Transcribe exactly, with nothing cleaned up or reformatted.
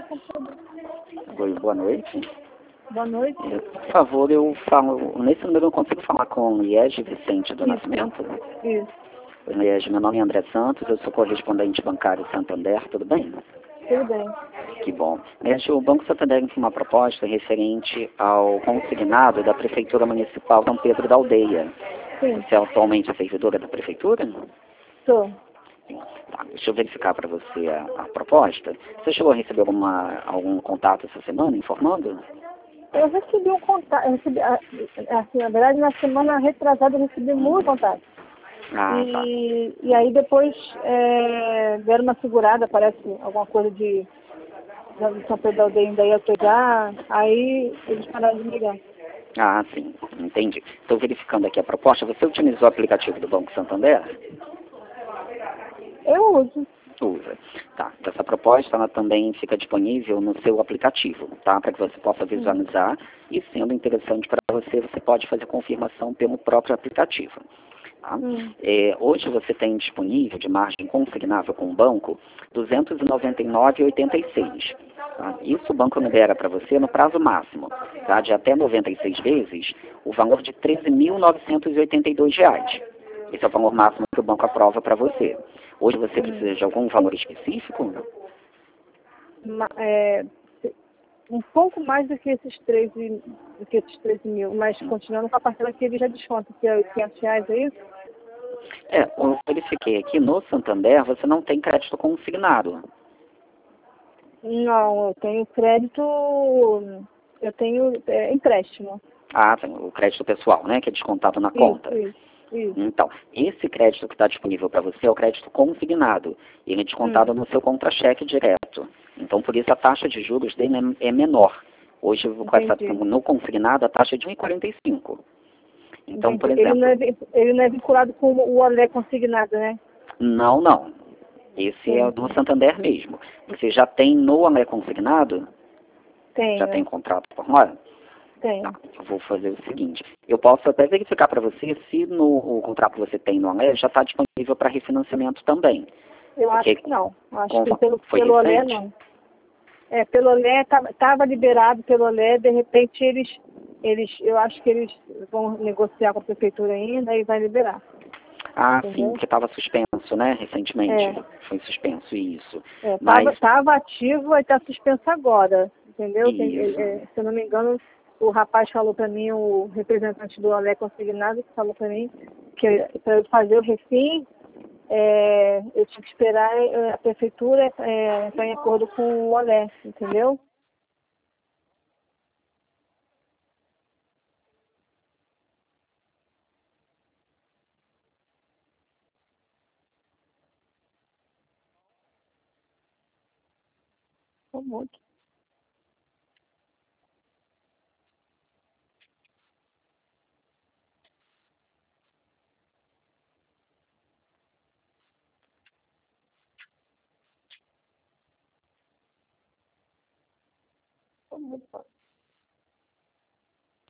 Oi, boa noite. Boa noite. É, por favor, eu falo. Nesse número eu consigo falar com o Liege Vicente do Isso. Nascimento? Isso. Oi, Liege, meu nome é André Santos, eu sou correspondente bancário Santander, tudo bem? Tudo bem. Que bom. Liege, o Banco Santander tem uma proposta referente ao consignado da Prefeitura Municipal São Pedro da Aldeia. Sim. Você é atualmente a servidora da Prefeitura? Sou. Tá, deixa eu verificar para você a, a proposta. Você chegou a receber alguma, algum contato essa semana informando? Eu recebi um contato, eu recebi, ah, assim, na verdade, na semana retrasada eu recebi muito contato. Ah, tá. E, e aí depois é, deram uma segurada, parece alguma coisa de, de São Pedro da Aldeia ainda ia pegar, aí eles pararam de me ligar. Ah, sim, entendi. Estou verificando aqui a proposta. Você utilizou o aplicativo do Banco Santander? Eu uso. Usa. Tá. Essa proposta ela também fica disponível no seu aplicativo, tá? Para que você possa visualizar e, sendo interessante para você, você pode fazer confirmação pelo próprio aplicativo. Tá? Hum. É, hoje você tem disponível de margem consignável com o banco duzentos e noventa e nove vírgula oitenta e seis. Tá? Isso o banco libera para você no prazo máximo, tá? De até noventa e seis vezes, o valor de treze mil novecentos e oitenta e dois reais. Esse é o valor máximo que o banco aprova para você. Hoje você precisa de algum valor específico? Ma- é, um pouco mais do que esses treze, do que esses treze mil, mas continuando com a parcela que ele já desconta, que é oitocentos reais, é isso? É, eu verifiquei aqui no Santander, você não tem crédito consignado. Não, eu tenho crédito, eu tenho é, empréstimo. Ah, tem o crédito pessoal, né, que é descontado na conta. Isso, isso, isso. Então, esse crédito que está disponível para você é o crédito consignado. Ele é descontado Hum. no seu contra-cheque direto. Então, por isso a taxa de juros dele é é menor. Hoje, com essa, Entendi. no consignado, a taxa é de um vírgula quarenta e cinco. Então, por Entendi. Ele não, exemplo, é, vin- ele não é vinculado com o olé consignado, né? não, não. Esse é o do Entendi. Santander mesmo. Você já tem no Amé consignado? Já tem Tenho, contrato formal? Tá, tenho. eu vou fazer o seguinte. Eu posso até verificar para você se no o contrato que você tem no Amé já está disponível para refinanciamento também. Eu Porque acho que não. Eu acho com- que pelo, foi pelo olé recente? não. É, pelo olé, estava liberado pelo olé, de repente eles, eles, eu acho que eles vão negociar com a prefeitura ainda e vai liberar. Ah, sim, Entendeu? porque estava suspenso, né? Recentemente. É. Foi suspenso, isso. É, tava, Mas, tava ativo e está suspenso agora, entendeu? Tem, isso. é, se eu não me engano, o rapaz falou para mim, o representante do Alé Consignado, que falou para mim que para eu fazer o refim, é, eu tinha que esperar é, a prefeitura é, estar em acordo com o Olé, entendeu? Tá muito. Tá muito.